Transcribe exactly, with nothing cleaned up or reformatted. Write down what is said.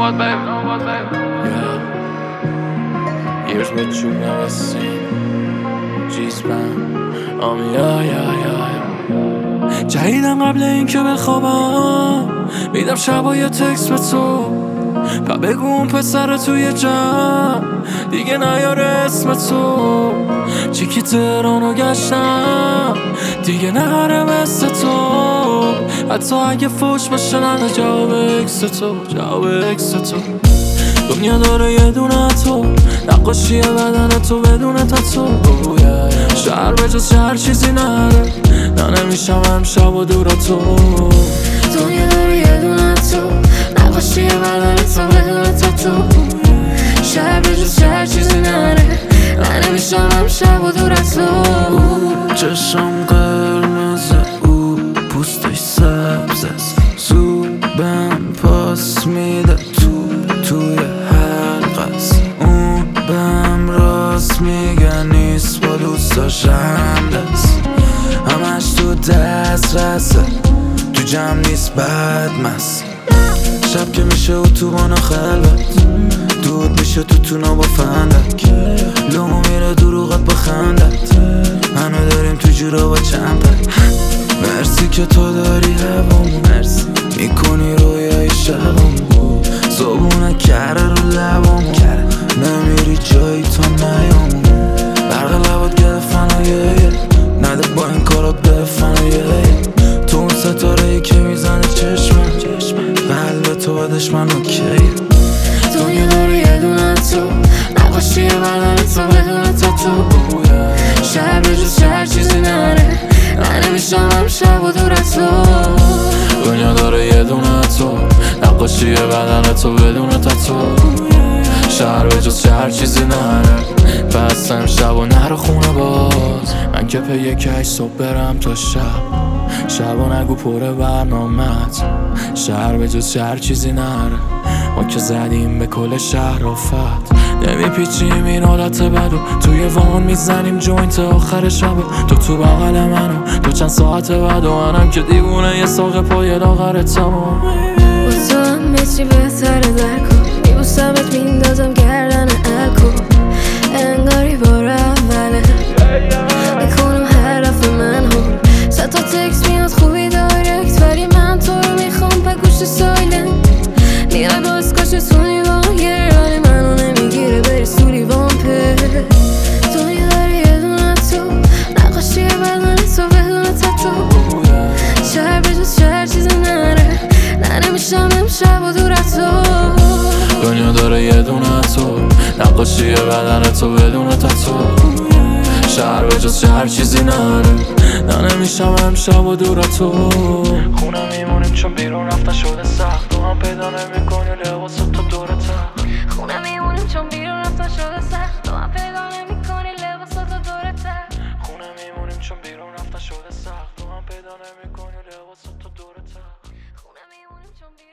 what, baby? Know what, baby? Yeah. Here's what you never seen. G-Span. Um, yeah, yeah, yeah, yeah. جدیدن قبل این که بخوابم میدم شبا یه تکست به تو، پا بگو اون پسر توی جمع دیگه نیاره اسم تو. چی که تهرانو گشتم دیگه نهاره مثل تو، حتی اگه فوش باشه نده جواب اکس تو، جواب اکس تو. دنیا داره یه دونه تو، نقاشی بدن تو بدون تاتو. شهر به جز هر چیزی نره، نه نمیشم امشب و دور تو. دنیا داره یه دونه تو، نقاشی بدن تو بدون تاتو. شهر به جز هر چیزی نره، نه نمیشم امشب و دور تو. چشم قرمزه، او پوستش سبز است، زوبم پاس میده تو توی حلق است. اون بهم راست میگه نیست با دوستاش همدست، همش تو دست رسه تو جمع نیست بد مست. شب که میشه اتوبان خلوت، دود میشه تو تونا با فندک، لومو میره دروغت با خندت، هنو داریم تو جورا با چند پک. مرسی که تو داری هوامو، مرسی میکنی رویای شبامو، صبونه کره رو لبامو، نمیری جایی تا نیامو. برق لبات گرفتن و یه نده با این کارات بفن و یه تو اون ستاره ای که میزنه چشمم، قلب تو با دشمن اوکیه. دنیا داره یه دونه تو، نقاشی بدن تو بدون تاتو. شهر به جز هر چیزی نره، نه نمیشم امشب و دور تو. دنیا داره یه دونه تو، نقاشی بدن تو بدون تاتو. شهر به جز هر چیزی نره، پس امشب و نرو خونه باز. من که پی یکی صبح برم تا شب، شب و نگو پره برنامت. شهر به جز هر چیزی نره، ما که زدیم به کل شهر آفت. نمیپیچیم این حالت بدو، توی وان میزنیم جوینت آخر شبو. تو تو بغل منو تو چند ساعت بعد و منم که دیوونه یه ساق پای لاغر تمام. با تو همه چی بهتره در کن، میبوسمت میندازم گردن الکو، انگاری بار اوله میکنم حرف من هم. صد تا تکس میاد خوبی دایرکت، ولی من تو رو میخوام پا گوشت سایلن. میای باز کاشتونی واگر، ولی منو نمیگیره بری سولی وامپر. دنیا داره یه دونه تو، نقاشی بدن تو بدون تاتو. شهر به جز هر چیزی نره، نه نمیشم امشب و دور تو. دنیا داره یه دونه تو، نقاشی بدن تو بدون تاتو. شهر به جز هر چیزی نره، نه نمیشم امشب و دور تو. خونه میمونیم چون بیرون رفتن شده سخت، تو هم پیدا نمیکنی لباسات تا دور تخت. خونه میمونیم چون بیرون رفتن شده سخت، تو هم پیدا نمیکنی لباسات تا دور تخت. خونه میمونیم چون بیرون رفتن شده سخت، تو هم پیدا نمیکنی لباسات تا دور تخت. خونه میمونیم چون بیرون